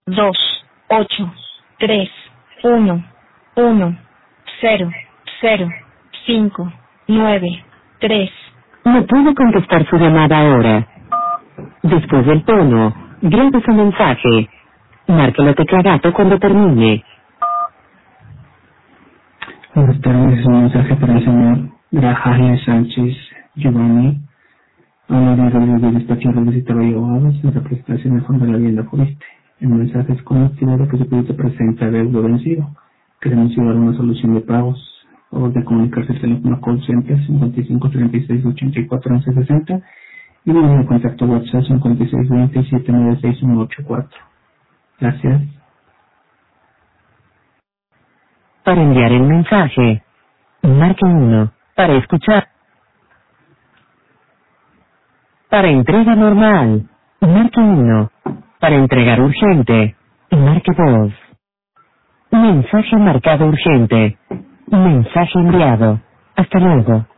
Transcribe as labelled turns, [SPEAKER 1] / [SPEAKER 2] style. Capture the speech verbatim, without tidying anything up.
[SPEAKER 1] dos, ocho, tres, uno, uno, cero, cero, cinco, nueve, tres.
[SPEAKER 2] No puedo contestar su llamada ahora. Después del tono, grabe su mensaje. Marque la tecla gato cuando termine.
[SPEAKER 3] Buenas tardes, un mensaje para el señor Grajales Sánchez Giovanni. Habla de Rodríguez del Despacho Rodríguez y Abogados en representación del Fondo de la Vivienda Furiste. El mensaje es con motivo de que su producto presenta deuda vencido. Queremos llevar una solución de pagos. Favor de comunicarse al teléfono call center cincuenta y cinco treinta y seis ochenta y cuatro once sesenta y número de contacto WhatsApp cincuenta y seis veinte siete nueve seis uno ocho cuatro. Gracias.
[SPEAKER 2] Para enviar el mensaje, marque uno. Para escuchar. Para entrega normal, marque uno. Para entregar urgente, marque dos. Mensaje marcado urgente. Mensaje enviado. Hasta luego.